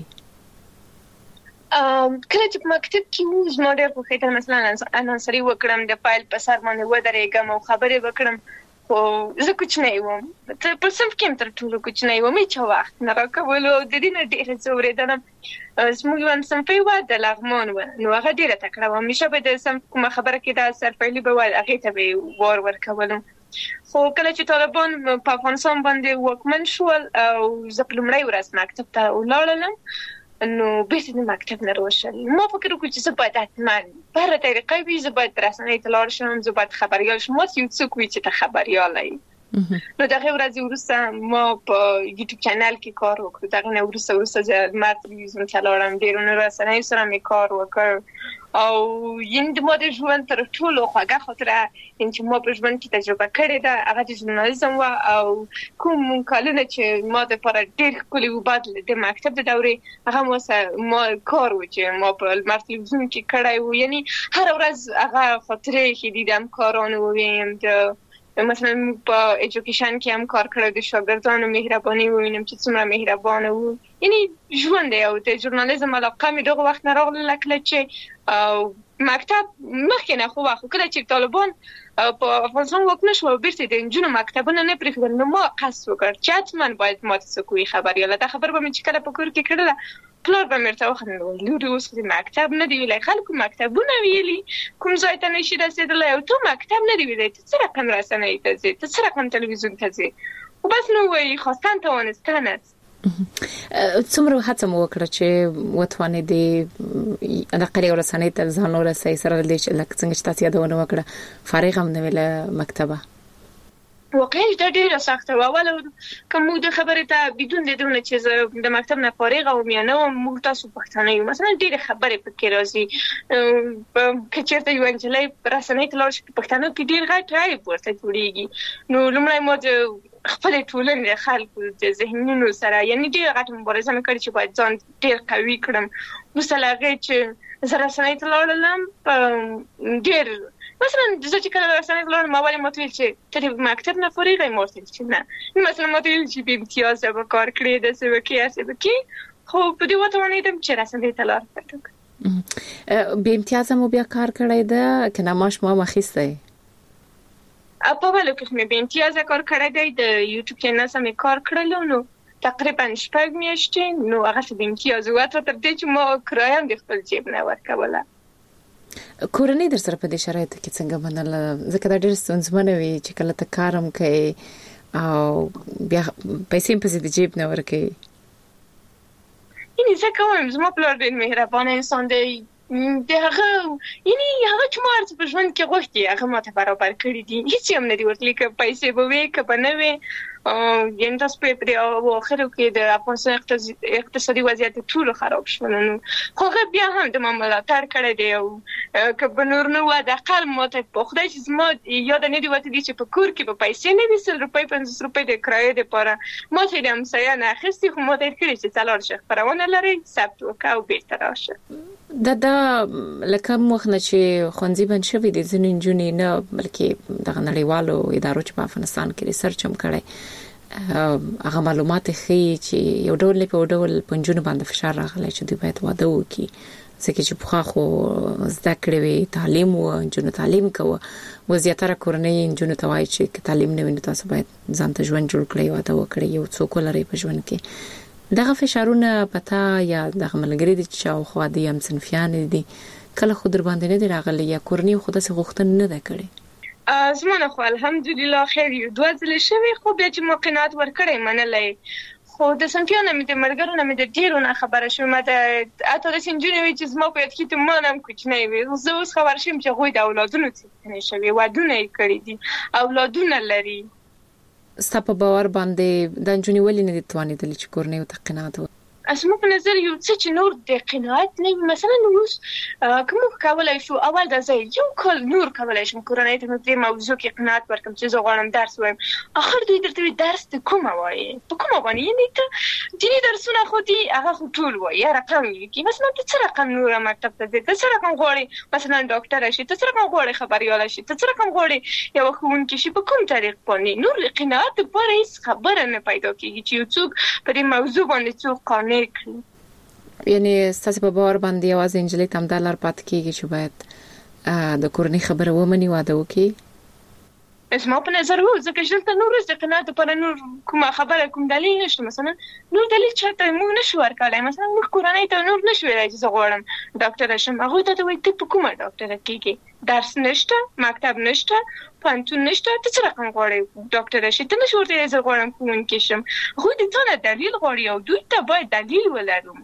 کله چې په مکتب کې وو زما ډېر خوښېدل مثلا انانسري وکړم د فایل په سر باندې ودرېږم او خبرې وکړم خو زه کوچنی وم په صنف کې هم تر ټولو کوچنی وم هېچا وخت نه راکولو او د دې نه ډېره زه اورېدلم زموږ یوه صنفۍ وه د لغمان وه نو هغه ډېره تکړه وه همیشه به د صنف کومه خبره کېده سرپیلي به وه هغې ته به یې وار ورکولم خو کله چې طالبان په افغانستان باندې واکمن شول او زه په لومړۍ ورځ مکتب ته ولاړلم نو بیرته د مکتب نه راوشل ما فکر وکړ چې زه باید حتما په هره طریقه وي زه باید رسنۍ ته لاړ شم زه باید خبریال شم ماته یو څوک وي چې ته خبریاله یې نو دغه ورځ وروسته ما په یوټیوب چینل کې کار وکړ. دغه نه وروسته وروسته چې ما تلویزیون چلوم ډیرونه رسنۍ سره مې کار وکړ او ین د مو د ژوند تر ټولو خوږه خاطره چې ما په ژوند کې تجربه کړې ده هغه د ژورنالیزم و او کوم کلونه چې ما د پر ډیر کلی وباد د مکتب د دورې هغه مو سره ما کار و چې ما په تلویزیون کې کړای و. یعنی هر ورځ هغه خاطره کې دیدم کارونه ویم د مثلا په ایجوکیشن کې هم کار کړو د شاګردانو مهرباني وینم چې څومره مهربانه وو. یعنی ژوند دی او د ژورنالیزم علاقه مې دغه وخت نه راغله کله چې او مکتب مخکې نه خو واخو کله چې طالبان په افغانستان وکړ شو بیرته د انجونو مکتبونه نه پرېښودل نو ما قصد وکړ چې حتما باید ما ته کوی خبرياله دا خبر به مې چې کله په کور کې کړله پلار به مرته وخندل لوري اوس د مکتب نه دی ویلای خلکو مکتبونه ویلي کوم ځای ته نشي رسیدلی او ته مکتب نه دی ویلای ته څه رقم رسنۍ ته ځې ته څه رقم تلویزیون ته ځې خو بس نو وایي خواستن توانستن است. څومره هڅه مو وکړه چې وتوانې د د قریه ورسنۍ ته ځان ورسې سره د لکه څنګه چې تاسو یادونه وکړه فارغ هم نه ویله مکتبه واقعا دا ډیره سخته و اول کوم د خبرې ته بدون د دونه چې د مکتب نه فارغ او میانه او موږ تاسو پښتانه یو مثلا ډیره خبرې پکې راځي کچېرته یو انجلای رسنۍ ته لاړ شي پښتانه کې ډیر غټ راي ورته جوړیږي نو لمړی مو د خپل ټولنې د خلکو د ذهنونو سره یعنی ډیر غټ مبارزه مې کړې چې باید ځان ډیر قوي کړم مثلا هغه چې زه رسنۍ ته لاړم ډیر مثلا زه چې کله رسنۍ ته لاړم ما ولې متویل چې ته مکتب نه فارغ یې مورتل چې نه مثلا متویل چې به امتیاز به کار کړې د څه وکي اسه وکي خو په دې وته ونه دم چې رسنۍ ته لاړم به امتیاز مو بیا کار کړی دا کنه ماش ما مخېسته په ولو کې مې به امتیاز کار کړی دی د یوټیوب چینل سم کار کړل نو تقریبا شپږ میاشتې نو هغه د امتیاز وته تر دې چې ما کرایم د خپل جیب نه ورکوله. کورنۍ در سره په دې شرایطو کې څنګه منل ځکه دا ډېر ستونزمن وي چې کله ته کارم کوي او بیا پیسې په دې جیب نه ورکوي. یعنی ځکه وایم زما پلار ډېر مهربانه انسان دی د هغه یعنی هغه چې مارته په ژوند کې غوښتي هغه ماته برابر کړی دي هیڅ هم نه دی ورته لیکه پیسې به وي که به نه وي یعنی تاسو په پرې او اخرو کې د افغانستان اقتصادي وضعیت ټول خراب شو نو خو هغه بیا هم د مملکت کړی دی او که به نور نو د اقل ماته په خدای چې زما یاد نه دی وته دي چې په کور کې به پیسې نه وي سل روپۍ پنځوس روپۍ د کرایې لپاره ما ته د همسایه نه اخیستي خو ما ته کړی چې څلور شخ پرونه لري ثبت وکاو بیرته راشه دا دا لکه مخنه چې خوندې بن شوی د ځینې جنې نه بلکې د نړیوالو ادارو چې په افغانستان کې ریسرچ هم کړی هغه معلومات ښیي چې یو ډول په ډول پنځونه باندې فشار راغلی چې دوی باید واده وکړي ځکه چې په خو زده کړې وي تعلیم او جنو تعلیم کوي وضعیت کورنۍ جنو ته وایي چې تعلیم نه ویني تاسو باید ځان ته ژوند جوړ کړئ واده وکړئ یو څوک لري په ژوند کې دغه فشارونه پتا یا دغه ملګری دي چې او خو دي هم صنفيان دي کله خو در باندې نه دی راغلی یا کورنۍ خو د څه غوښتنه نه ده کړې زمونه خو الحمدلله خیر یو دوه ځله شوی خو بیا چې موقنات ورکړې منلې خو د صنفيان مې د مرګرو نه مې د ډیرو نه خبره شوم د اته د سنجونی وی چې زما په یاد کې ته مانم کوچنی وي زه اوس خبر شم چې غوي د اولادونو څخه شوی ودونه یې کړی دي اولادونه لري ستاسو په باور باندې د انجونی ولې نه دي توانیدل چې کورنۍ او تقنات اسمه په نظر یو څه چې نور د قناعت نه مثلا نو کوم کولای شو اول د زې یو کل نور کولای شم کورنۍ ته په موضوع کې قناعت ورکم چې زه غواړم درس وایم اخر دوی درته درس ته کومه وایي په کومه باندې یعنی ته دیني درسونه خو دي هغه خو ټول وایي رقم کې مثلا ته څه رقم نور مکتب ته ته څه رقم غواړي مثلا ډاکټر شي ته څه رقم غواړي خبريال شي ته څه رقم غواړي یو ښوونکی شي په کوم طریق باندې نور قناعت په هیڅ خبره نه پیدا کیږي چې یو څوک په دې موضوع باندې څوک قانع یعنی ستاسو په باور باندې یوازې انجلۍ تم د لار پات کیږي چې باید د کورنۍ خبره ومني واده وکړي اسمه په نظر وو ځکه چې ته نور څه قناعت پر نور کومه خبره کوم دلیل نشته مثلا نور دلیل چاته مو نشو ورکړای مثلا موږ کورنۍ ته نور نشو ویلای چې زه غواړم ډاکټر شم هغه ته وایي ته په کومه ډاکټر کېږي درس نشته مکتب نشته پانتون نشته ته څه رقم غواړي ډاکټر شي ته نشو ورته زه غواړم کوم کې شم خو دې ته نه دلیل غواړي او دوی ته باید دلیل ولرو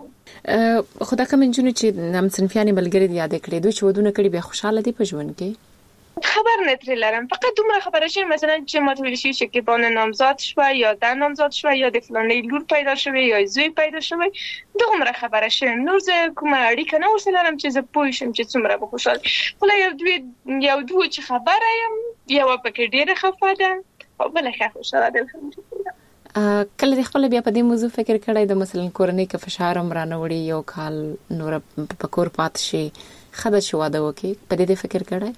خدا کوم جنو چې نم صنفيانې ملګری دی یاد کړې دوی چې ودونه کړي به خوشاله دي په ژوند کې خبر نه لرم. فقط دومره خبره شد مثلا چې ماته شي چې بانه نامزاد شوه یا در نامزاد شوه یا د فلانی لور پیدا شوه یا زوی پیدا شوه، دومره خبره شد. نور زه کومه اړیکه نه ورسره لرم چې زه پوه شم چې څومره به خوشحال. خو یو دوی یو دوی چې خبره یم یو پکې ډیره خفه ده او بل ښه خوشاله ده الحمدلله. کله د خپل بیا په دې موضوع فکر کړی د مثلا کورنۍ کې فشار هم رانوړي یو کال نور په کور پات شي خدای شو واده وکي په دې فکر کړی؟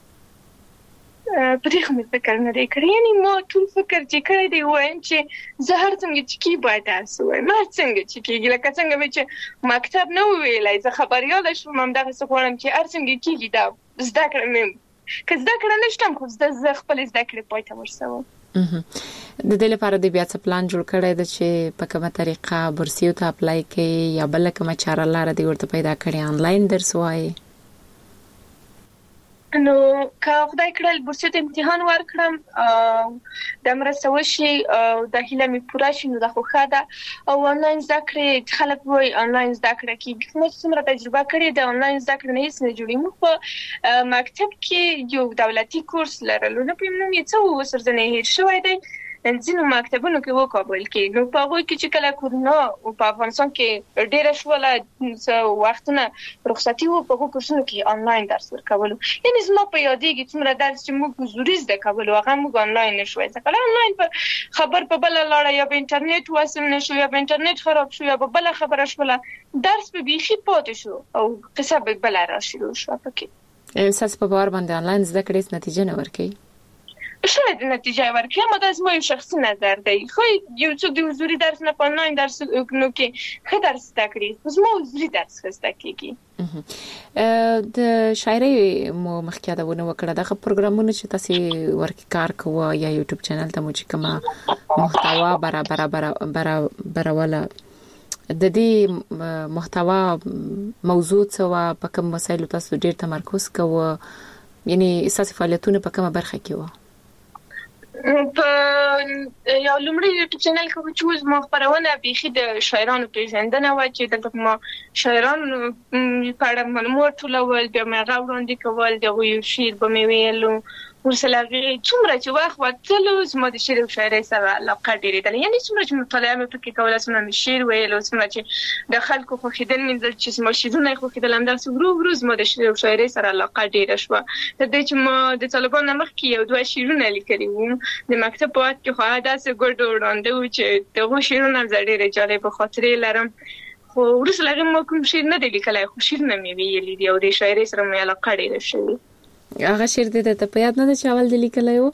په دې خمه فکر نه دی کړی. یعنی ما ټول فکر چې کړی دی وایم چې زه هر څنګه چې کی باید درس وایم، ما څنګه چې کیږي لکه څنګه چې مکتب نه ویلای زه خبريال شوم هم دغه څه غواړم چې هر څنګه کیږي دا زده کړم. که زده کړم نشم خو زده خپل زده کړې پای ته ورسوم. د دې لپاره د بیا څه پلان جوړ کړی د چې په کومه طریقه بورسیو ته اپلای کوي یا بل کومه چاره لاره دی ورته پیدا کړی آنلاین درس وایي؟ نو که خدای کړل بورسیو ته امتحان ورکړم د مرسته وشي او د هیله می پوره شي نو د خوخه ده او آنلاین زده کړې خلک وایي آنلاین زده کړه کې کومه څومره تجربه کړې د آنلاین زده کړې نه هیڅ نه جوړي. مخ په مکتب کې یو دولتي کورس لرلو نه پېم نو یې څو وسرځنه هیر شوی دی ځینو مکتبونو کې وکابل کې نو په هغه کې چې کله کورونا او په افغانستان کې ډېر شوله څو وختونه رخصتي وو په هغه کورسونو کې آنلاین درس ورکول. یعنی زما په یادېږي څومره درس چې موږ حضوري زده کول هغه موږ آنلاین نشوي ځکه آنلاین په خبر په بل لاړه یا په انټرنیټ واسم نشو یا په انټرنیټ خراب شو یا په بل خبره شوله درس به بيخي پاتې شو او قصه به بل راشي شو پکې. اساس په باور باندې آنلاین زده کړې نتیجه نه ورکړي؟ شاید نتیجه ورکړي اما دا زما یو شخصي نظر دی. خو یو څوک د حضوري درس نه په آنلاین درس نو کې ښه درس زده کړي زما حضوري درس زده کېږي. د شاعرۍ مو مخکې دا ونه وکړه دغه پروګرامونه چې تاسو ورکی کار کوو یا یوټیوب چینل ته مو چې کومه محتوا برابر برابروله د دې محتوا موضوع څه په کوم مسایلو تاسو ډیر تمرکز کوو یعنی اساسي فعالیتونه په کومه برخه کې وو؟ په یو لومړی یوټیوب چینل کې چې زما خبرونه بيخي د شاعرانو پیژندنه و چې دلته ما شاعرانو په اړه معلومات ټولول بیا مې غوړاندې کول د یو شعر به مې ویلو ورسره څومره چې وخت وتلو زما د شعر او شاعرۍ سره علاقه ډېرې ده. یعنی څومره چې مطالعه مې پکې کوله څومره مې شعر ویلو څومره چې د خلکو خوښیدل مې چې زما شعرونه خوښیدل همداسې ورو ورو زما د شعر او شاعرۍ سره علاقه ډېره شوه. د دې چې ما د طالبانو مخکې یو دوه شعرونه لیکلي وو د مکتب په وخت کې خو داسې ګډ وړاندې و چې دغه شعرونه زه ډېرې جالبه خاطرې لرم خو وروسته هغه ما کوم شعر نه دی لیکلی خو شعرونه مې ویلي دي او د شاعرۍ سره مې علاقه ډېره شوې. هغه شعر دې ته په یاد نه ده چې اول دې لیکلی و؟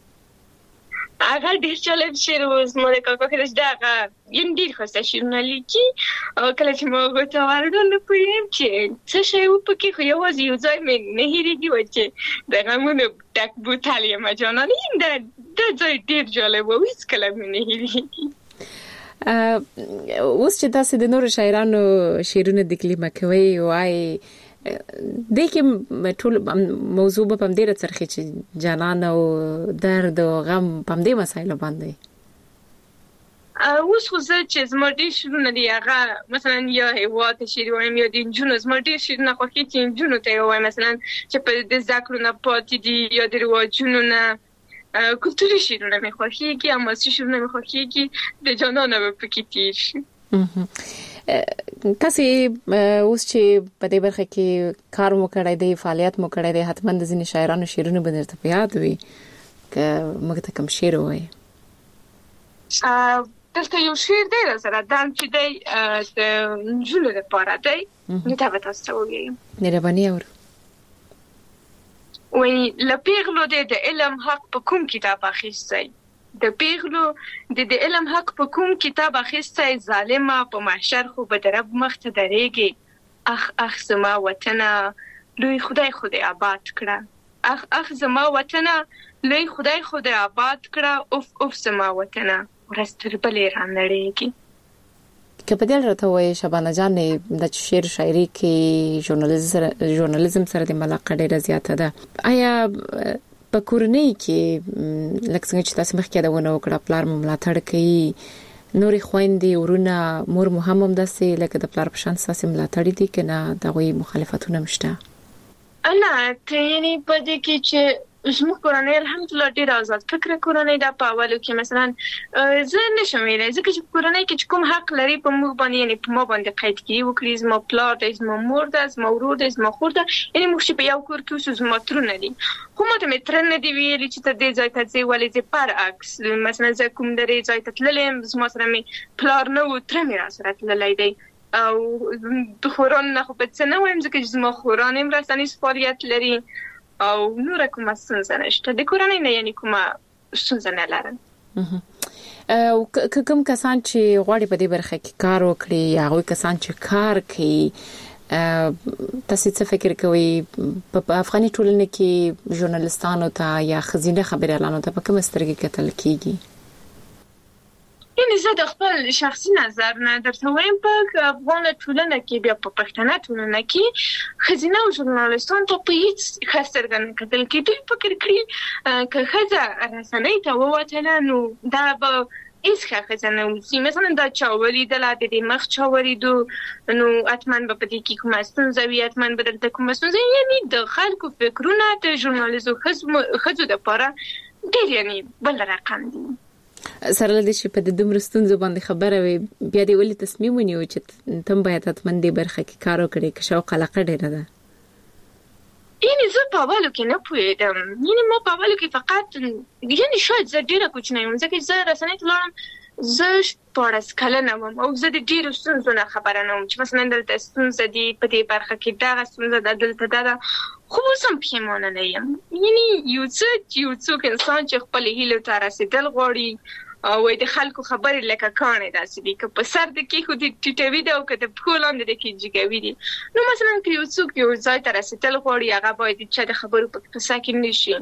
هغه ډېر جالب شعر و زما د کاکا کې دا هغه یعنې ډېر ښایسته شعرونه لیکي او کله چې ما هغو ته ورغلم نه پوهېږم چې څه شی و پکې خو یوازې یو ځای مې نه هېرېږي و چې د غمونو ډک بوتل یمه جانانه دا ځای ډېر جالب و هېڅکله مې نه هېرېږي. اوس چې تاسو د نورو شاعرانو شعرونه تکلیمه کوئ وایي د کوم ټول موضوع په پم ډیره څرخي چې جانان او درد او غم په دې مسایلو باندې اوس خو زه چې زما ډېر شعرونه دي هغه مثلا یا هیواد شعر وایم یا د نجونو زما ډېر شعرونه خوښي چې نجونو ته وایم مثلا چې په د زده کړو نه پاتې دي یا د رواجونو نه کلتوري شعرونه مې خوښيږي اما سي شعرونه مې خوښيږي د جانان به پکې تیر شي. تاسو اوس چې په دې برخه کې کار مو کړی دی فعالیت مو کړی دی حتما د ځینې شاعرانو شعرونه به درته په یاد وي که موږ ته کوم شعر وایي؟ دلته یو شعر دی سره دام چې دی د نجونو لپاره دی نو دا به تاسو ته ووایم. مهرباني اورو. وایي له پیغلو دی د علم حق په کوم کتاب اخیستی د پیغلو د د علم حق په کوم کتاب اخیستی ظالمه په محشر خو به د رب مخ ته درېږي اخ اخ زما وطنه لوی خدای خدای آباد کړه اخ اخ زما وطنه لوی خدای خدای آباد کړه اوف اوف زما وطنه ورځ تر بلې رانړېږي. که په دې راته وایي شبانه جان د شعر شاعري کې ژورنالیزم ژورنالیزم سره د علاقه ډېره زیاته ده آیا په کورنۍ کې لکه څنګه چې تاسو مخکې دا ونه وکړه پلار مو ملاتړ کوي نورې خويندې ورونه مور مو هم همداسې لکه د پلار په شان ساسې ملاتړ دي که نه دغوی مخالفتونه مشته؟ انا ته یعنی په دې کې چې زموږ کورنۍ الحمدلله ډېر آزاد فکر کورنۍ دا په اولو کې مثلا زه نشم ویلای ځکه چې کورنۍ کې کوم حق لري په موږ باندې یعنی په ما باندې قید کړي وکړي زما پلار دی زما مور ده زما ورور دی زما خور ده یعنی موږ چې په یو کور کې اوسو زما ترونه دي خو ما ته مې تره نه دي ویلي چې ته دې ځای ته ځې ولې ځې برعکس مثلا زه کوم درې ځای ته تللی یم زما سره مې پلار نه و تره مې راسره تللی دی او د خورانو نه خو په څه نه وایم ځکه چې زما خوران هم رسنیز فعالیت لري او نور کومه ستونزه نشته د کورنۍ نه یعنی کومه ستونزه نه لرم او کوم کسان چې غواړي په دې برخه کې کار وکړي یا هغه کسان چې کار کوي تاسو څه فکر کوئ په افغاني ټولنه کې ژورنالستانو ته یا خزینه خبريالانو ته په کوم سترګې کتل کیږي یعنی زه د خپل شخصي نظر نه درته وایم په افغان ټولنه کې بیا په پښتنه ټولنه کې خزینه او ژورنالستان ته په هیڅ خاص څرګند کتل کې دوی فکر کړی که خزه رسنۍ ته ووتله نو دا به هیڅ خزه نه وسی مثلا دا چاوري د لاته د مخ چاوري دو نو اتمن به پدې کې کومه ستونزه وي اتمن بدل ته کومه ستونزه یعنی د خلکو فکرونه د ژورنالیزم خزو د لپاره ډېر یعنی بل رقم دي سره لدې چې په د دومره ستونزو باندې خبره وي بیا دې ولې تصمیم ونیو چې تم باید اتمن دې برخه کې کار وکړي که شوق علاقه ډېره ده یعنی زه په اولو کې نه پوهېدم یعنی ما په اولو کې فقط یعنی شاید زه ډېره کوچنۍ وم ځکه زه رسنۍ ته لاړم زه شپاړس کلنه وم او زه د ډېرو ستونزو نه خبره نه وم چې مثلا دلته ستونزه دي په دې برخه کې دغه ستونزه ده دلته دا ده خو اوس هم پښیمانه نه یم یعنی یو څه یو څوک انسان چې خپلې هیلو ته رسېدل غواړي او د خلکو خبرې لکه کانې داسې دي که په سر د کې خو دې ټیټوي ده او که د پښو لاندې د کې جګوي دي نو مثلا که یو څوک یو ځای ته رسېدل غواړي هغه باید د چا د خبرو په قصه کې نه شي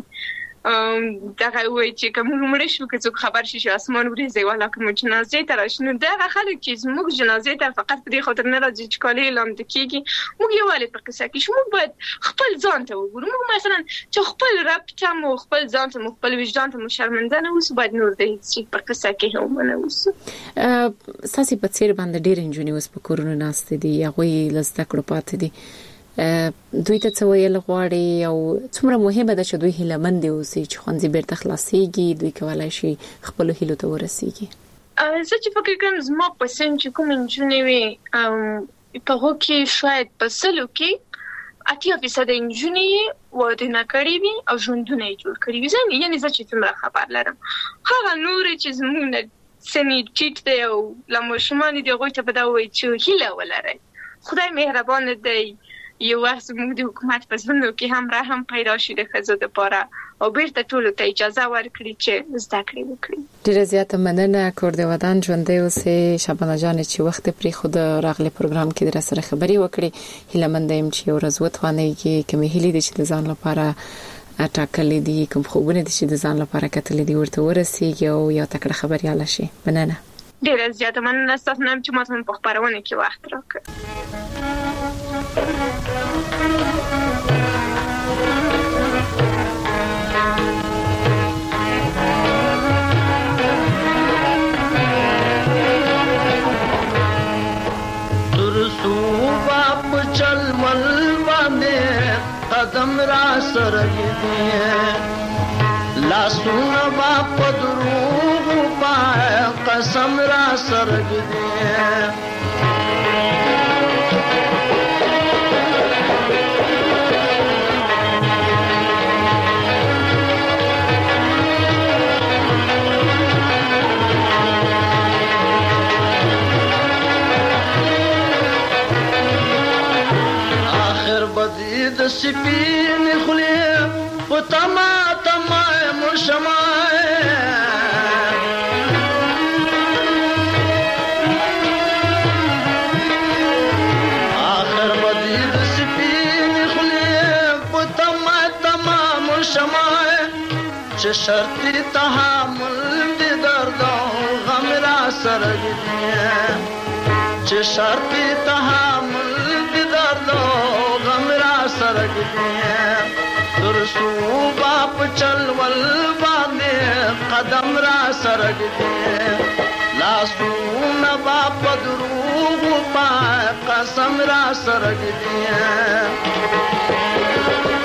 دغه وایي چې که موږ مړه شو که څوک خبر شي چې اسمان وریځي والا که موږ جنازې ته راشو نو دغه خلک چې زموږ جنازې ته فقط په دې خاطر نه راځي چې کالي لاندې کېږي موږ یووالی په قصه کې شو موږ باید خپل ځان ته وګورو موږ مثلا چې خپل رب ته مو خپل ځان ته مو خپل وجدان ته مو شرمنده نه اوسو باید نور د هیڅ په قصه کې هم نه اوسو ساسي په څیر باندې ډېر انجونی اوس په کورونه ناست دي هغه لسته کړو پات دي دوی ته څه ویل غواړي او څومره مهمه ده چې دوی هیلمند اوسي چې خوندې بیرته خلاصيږي دوی کولای شي خپل هیلو ته ورسیږي زه چې فکر کوم زما په سن چې کوم انجونی وي په هغه کې شاید په سلو کې اتیا فیصد انجونی واده نه کړی وي او ژوندونه یې جوړ کړی وي ځکه یعنی زه چې څومره خبر لرم هغه نور چې زموږ سنی چیت دی او لمشمان دی هغه ته په دا وایي چې هیله ولري خدای مهربان دی یو وخت موږ د حکومت په ځوانو کې هم رحم پیدا شي د ښځو لپاره او بیرته ټول ته اجازه ورکړي چې زده کړې وکړي. ډیره زیاته مننه کور د ودان ژوندې اوسې شبانه جان چې وخت پرې خود راغلي پروګرام کې در سره خبري وکړي هیله مند یم چې ورځ وتوانېږي کومې هیلې دي چې د ځان لپاره اټاکلې دي کوم خوبونه دي چې د ځان لپاره کتلې دي ورته ورسیږي او یو تکړه خبرياله شي. مننه ډیره زیاته مننه تاسو نن چې ماته په خبرونه کې وخت راکړ. قدم را سرګ دې لاسونه با پدروغ پای قسم را سرګ دې د سپین خلی و تما تما مشمای آخر بدی د سپین خلی و تما تما مشمای چه شرطی تحمل دی درد و غم را سرگ دی چه شرطی تحمل دی درد و سرګ دې تر سو باپ چل ول باندې قدم را سرګ دې لاسو نه باپ دروغ پای قسم را سرګ دې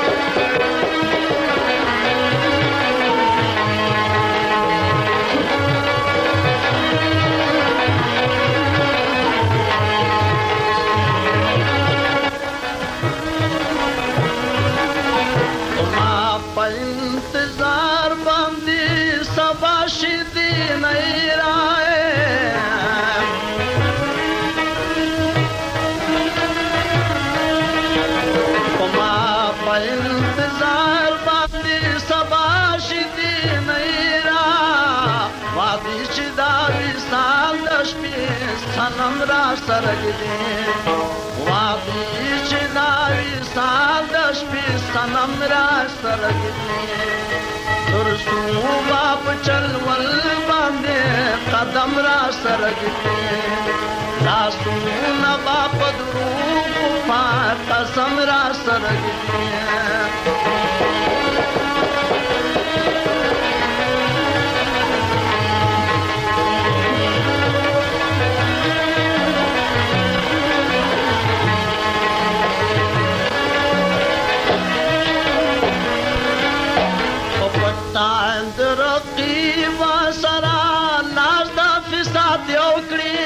شپې سنم را سرګدي وادي چې دا وصال د شپې سنم را سرګدي تر څو باپ چل ول باندې قدم را سرګدي تاسو نه باپ درو په قسم را سرګدي تاند رقیب سرا لاس دا فساد یو کړی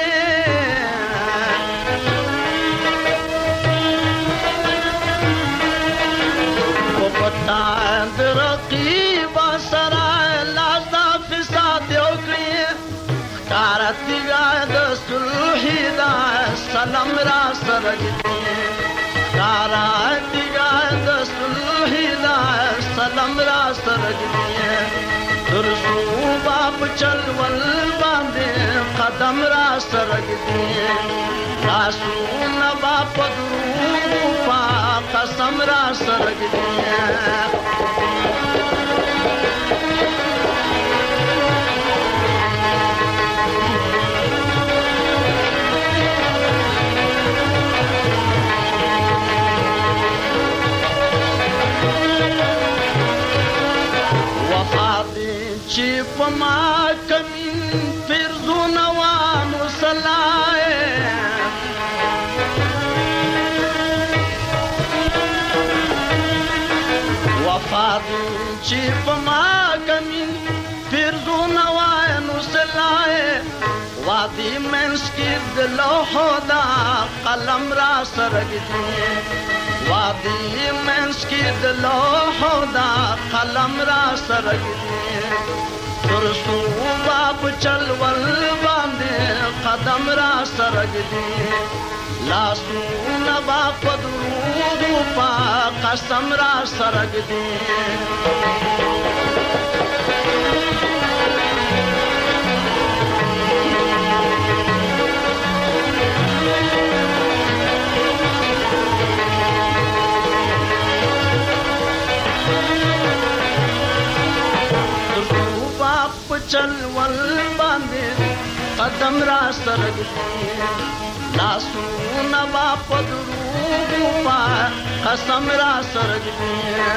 په تاند رقیب سرا لاس دا فساد یو کړی کارتګا د صلح دا سلام را سرګتی کارتګا د صلح دا سلام را سرګتی تر څو باپ چل ول باندې قدم را سرګدي تاسو نه باپ درو په قسم را سرګدي چې په ما کمین فرزونه وانو سلای وفات چې په ما کمین فرزونه وانو سلای وادي منس کې د لوحو دا قلم را سرګدي وادي منس کې د لوحو دا قلم را سرګدي تر څو باپ چل ول باندې قدم را سرګدي لاسو نه باپ درو په قسم را سرګدي چل ول باندې قدم را سرګدي لاسو نه باپ درو په قسم را سرګدي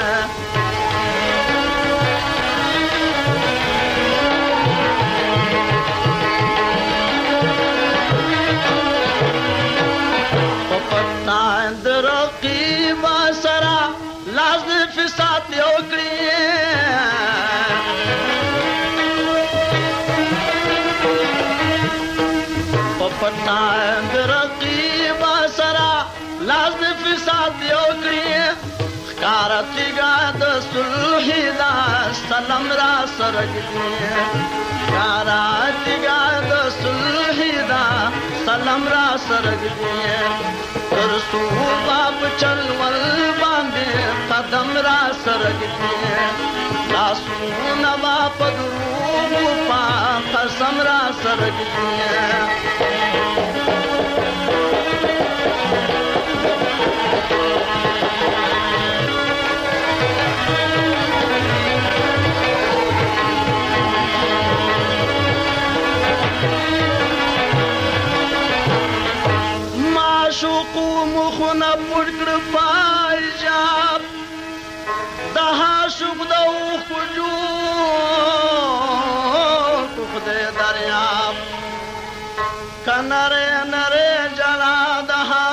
په پتا در رقیب سرا لاس فساد یو کړی پتاند رقیب سرا لاس فساد یو کړی کارتګا د صلح دا سلام را سرګدي کارتګا د صلح دا سلام را سرګدي تر څو باپ چل ول باندې قدم را سرګدي لاسو نه باپ درو په قسم را سرګدي معشوقو مخونه پټ کړ پایجاب د عاشق د خوجو خدای دریاب کناره نره جلا د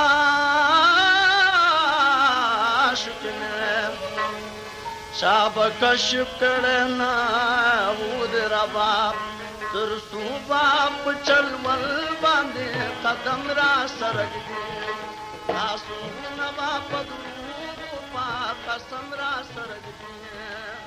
عاشق نه شاب کشف کړنا ود ربا تر څو باپ چل ول باندې قدم را سرګدي تاسو نه باپ درو په قسم را سرګدي